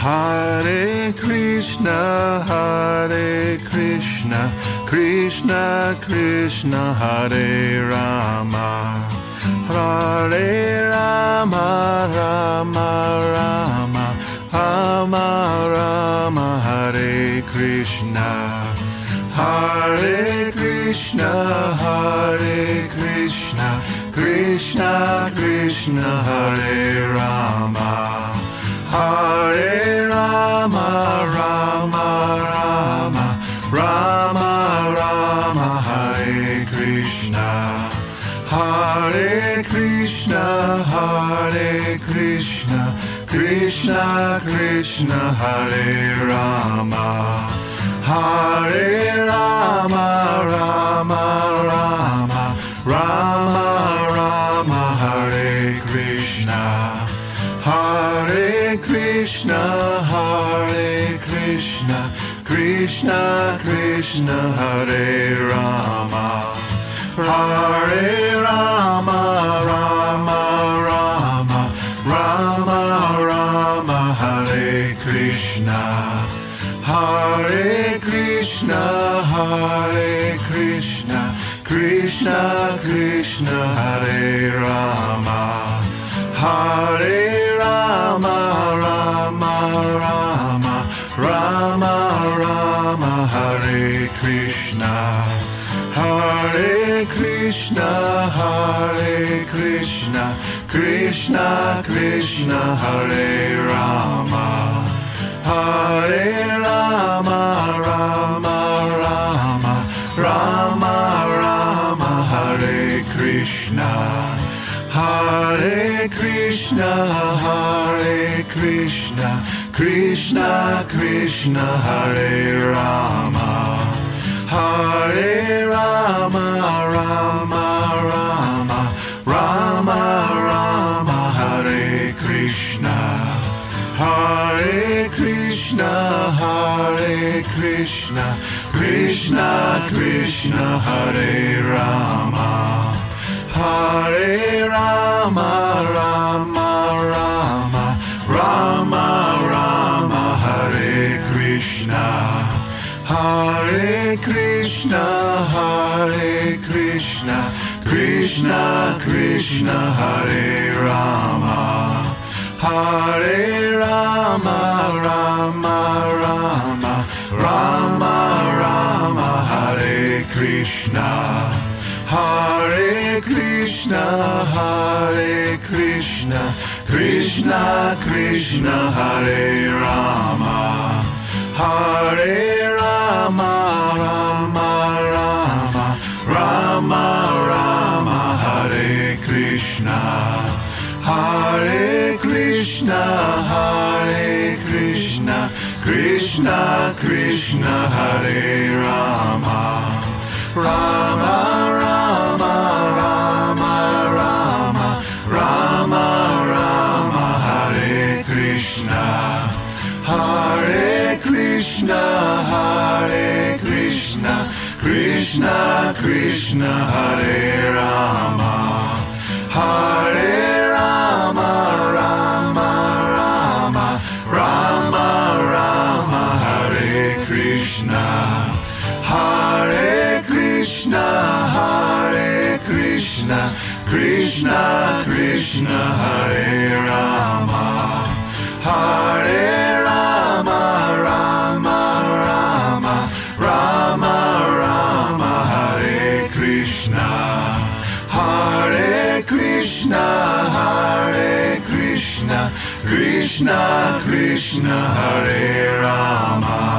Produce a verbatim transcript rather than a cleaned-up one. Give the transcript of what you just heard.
Hare Krishna, Hare Krishna, Krishna Krishna, Hare Rama, Hare Rama, Rama Rama, Rama Rama, Hare Krishna, Hare Krishna, Hare Krishna, Krishna Krishna, Hare Rama, Hare Rama, Rama Rama, Rama Rama, Hare Krishna, Hare Krishna, Hare Krishna, Krishna Krishna, Hare Rama, Hare Rama, Rama Rama, Rama Rama, Hare Krishna, Hare Krishna, Hare Krishna, Krishna Krishna, Hare Rama, Hare Rama, Rama Rama, Rama Rama, Hare Krishna, Hare Krishna, Hare Krishna, Krishna Krishna, Hare Rama, Hare Rama, Rama Rama, Rama Rama, Hare Krishna, Hare Krishna, Hare Krishna, Krishna Krishna, Hare Rama, Hare Rama, Rama Rama, Rama Rama, Hare Krishna, Hare Krishna, Hare Krishna, Krishna Krishna, Hare Rama, Hare Rama, Rama Rama, Rama Rama, Hare Krishna, Hare Krishna, Hare Krishna, Krishna Krishna, Hare Rama, Hare Rama, Rama Rama, Rama Rama, Hare Krishna, Hare Krishna, Hare Krishna, Krishna Krishna, Hare Rama, Hare Rama, Rama Rama, Rama Rama, Hare Krishna, Hare Krishna, Hare Krishna, Krishna Krishna, Hare Rama, Hare Rama, Rama Rama, Rama Rama, Hare Krishna, Hare Krishna, Hare Krishna, Krishna Krishna, Hare Rama, Rama Rama, Rama Rama, Rama Rama, Hare Krishna, Hare Krishna, Hare Krishna, Krishna Krishna, Hare Rama, Hare Rama, Rama Rama, Rama Rama, Hare Krishna, Hare Krishna, Hare Krishna, Krishna Krishna, Hare Rama, Hare Rama, Rama Rama, Rama Rama, Hare Krishna, Hare Krishna, Hare Krishna, Krishna Krishna, Hare Rama.